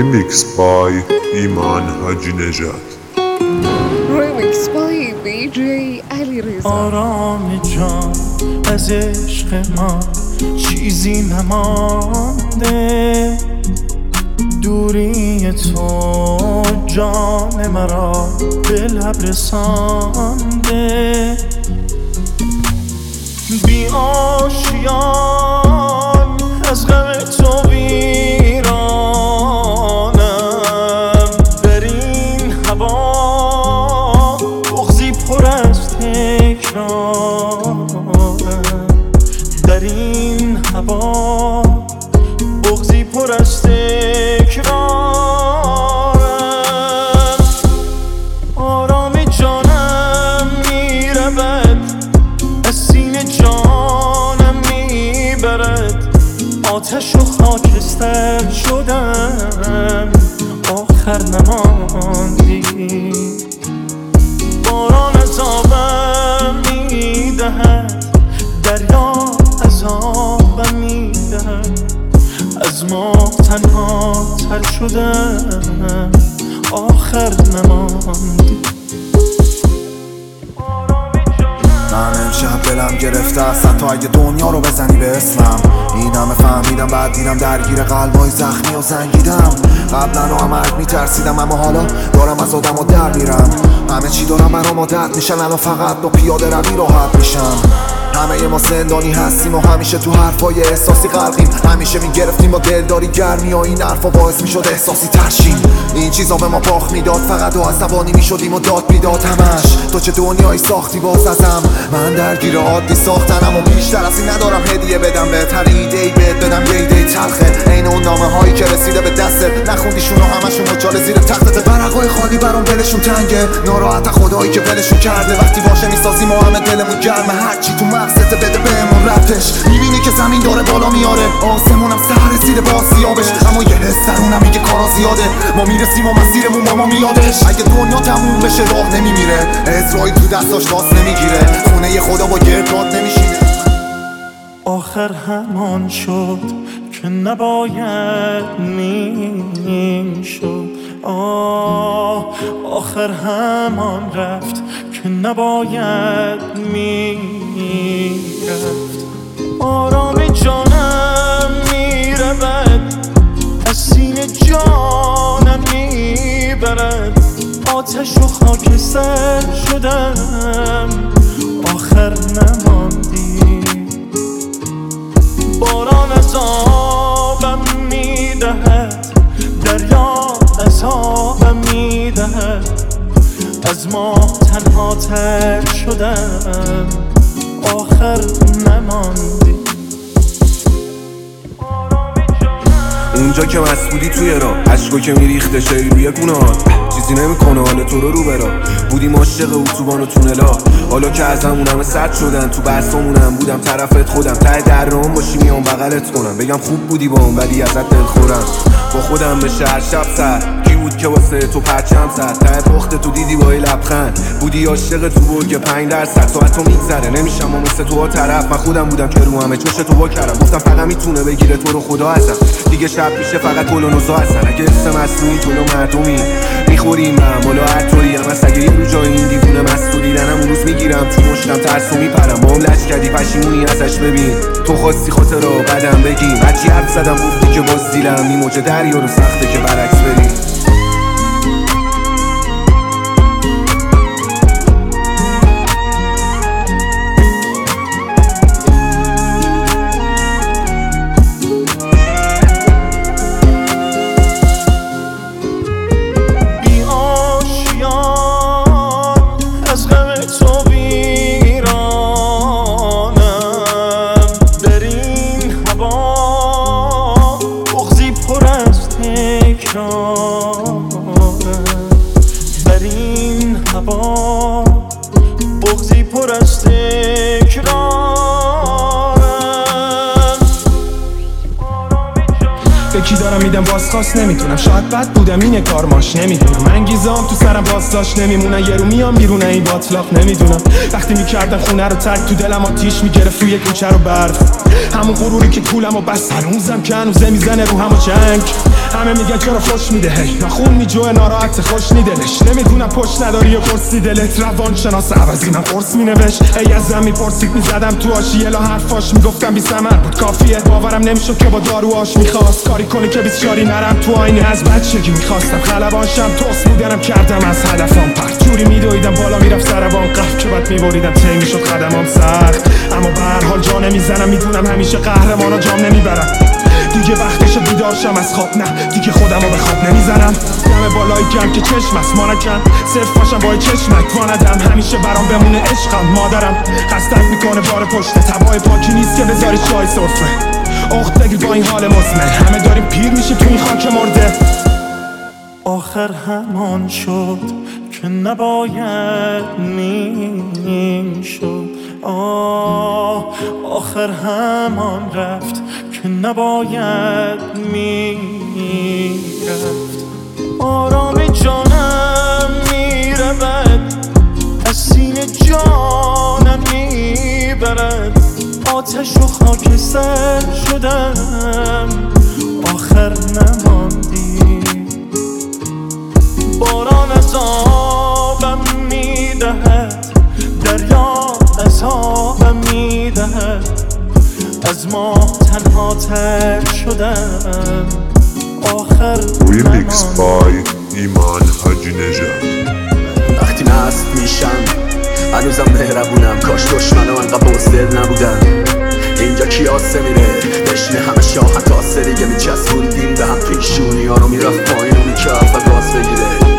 Remix by ایمان حاجی نژاد. Remix by DJ علیرضا. آرام جان از عشق ما چیزی نمانده، دوری تو جان مرا به لب رسانده. بی آشیان از غم تو ویرانم، در این هوا بغضی پر از تکرارم، در این هوا بغضی پر از تکرارم. آرام جانم میرود از سینه، جانم میبرد آتش و خاکستر شدم، آخر نماندی. باران عذابم میدهد، دریا عذابم میدهد، از ما تنها تر شدم، آخر نماندی. من امشب دلم گرفته است تا اگه دنیا رو بزنی به اسمم. این همه فهمیدم بعد دیدم درگیر قلبای زخمی و زنگیدم. قبلا و مرگ میترسیدم اما حالا دارم از آدم و در میرم. همه چی دارم برام عادت میشن، الان فقط با پیاده روی راحت میشم. همه ما زندانی هستیم و همیشه تو حرفای احساسی غرقیم. همیشه میگرفتیم با دلداری گرمی و این حرفا باعث میشد احساسی ترشیم. این چیزا به ما باخت میداد، فقط و عصبانی میشدیم و داد بیداد همش. تو چه دنیایی ساختی باز ازم، من درگیر عادی ساختنم و بیشتر از این ندارم هدیه بدم بهت. هر ایده‌ای بهت بدم یه ایده تلخه، عین اون نامه هایی که رسیده به دستت نخوندیشون و همشون مچاله زیر تختت. ورقای خالی برام دلشون تنگه، ناراحت خدایی که ولشون کرده. وقتی واشه میسازیم و همه دلمون گرمه، هرچی تو مغزت بده بهمون رفتش. میبینی که زمین داره بالا میاره، آسمونم سر رسیده با سیابش، اما یه حس درونم میگه کارا زیاده. ما میرسیم و مسیرمون با ما میادش. اگه دنیا تموم بشه راه نمیمیره، اسرائیل تو دستاش لاس نمیگیره، خونه خدا با گرداد نمیشینه. آخر همان شد که نباید میشد، آخر همان رفت که نباید میرفت. آرام جانم میرود از سینه، جانم میبرد آتش و خاکستر شدم، آخر نماندی. باران عذابم میدهد، دریا عذابم میدهد، از ما تنها تر شدم، آخر نماندی. اونجا که مسئولی توی راه، عشقو که میریخته شیری روی گونه‌هات، چیزی نمیکنه حال تو رو برا. بودیم عاشق اتوبان و تونلا، حالا که ازمون همه سرد شدن، تو بحثامونم بودم طرفت خودم. ته درام باشی میام بغلت کنم، بگم خوب بودی با اون ولی ازت دل خورم. با خودم به شهر شب سر کی بود که واسه تو پرچم زد. ته پخت تو دیدی با لبخند، بودی عاشق تو برگ 5% ساعت تو میگذره نمیشم و مثل تو طرف. من خودم بودم که رو همه چوش تو وا کردم، گفتم فقط میتونه بگیره تو رو خدا ازم. دیگه شب میشه فقط گل و نوزا هستن، اگه حس مصنوعی جلو مردمی میخوریم به هم، حالا هر طوری هم هست. اگه یه رو جای این دیوونه مسئولی دنم اون روز میگیرم تو مشتم ترس و میپرم. با هم لج کردی پشیمونی ازش ببین، تو خواستی خاطر رو قدم بگیم. هرچی حرف زدم گفتی که باز دیلم این موج دریا رو سخته که برعکس بری. در این هوا بغضی پر از تکرارم. به کی دارم فهمیدم بازخواست نمیتونم، شاید بد بودم اینه کارماش نمیدونم، انگیزام تو سرم بازداشت نمیمونن، یه رو میام بیرون این باطلاق نمیدونم. وقتی میکردن خونه رو ترک تو دلم آتیش میگرفت روی کوچه رو برف، همون غروری که کولم و بس هنوزم که هنوزه میزنه رو همو جنگ. همه میگن چرا خوش میده هی من خون میجوه ناراحت خوش نیدلش، نمیدونم پشت نداری و پرسی دلت، روان شناس عوضی من قرص مینوشت. ای ازم میپرسید میزدم تو آشیه لا حرفاش میگفتم بی ثمر بود کافیه، باورم نمیشد که با داروهاش میخواست کاری کنه که بیسیاری نرم تو آینه. از بچگی میخواستم خلبانشم توست بودنم کردم از هدفم پرت، جوری میدویدم بالا میرفت سربان قف که بعد میبریدم طی میشد قدمام سخت، اما به هر حال جا نمیزنم، میدونم همیشه قهرمانا جام نمیبرم. دیگه وقتش بیدار شم از خواب، نه دیگه خودمو به خواب نمیزنم. دم بالای گم که چشم است مانکن صرف باشم با چشمک واندم، همیشه برام بمونه عشقم مادرم خستت میکنه بار پشت تبای پاکی نیست که بذاری چای سفره. اخت بگیر با این حال مزمن، همه داریم پیر میشیم تو این خاک مرده. آخر همان شد که نباید میشد، آخر همان رفت که نباید میرفت. آرام جانم میرود از سینه جانم میبرد، آتش و خاکستر شدم آخر نماندی. باران از آبم میدهد، دریا از آبم میدهد، از ما تنها تر شدم آخر ریمیکس بای ایمان حاجی نژاد. وقتی مست میشم هنوزم مهربونم، کاش دشمنم انقدر بزدل نبودن. اینجا کیاسه میره بشینه همه شاهد آسه دیگه، میچسبوندیم به هم پیشونی ها رو، میرفت پایین اونی که اول گاز بگیره.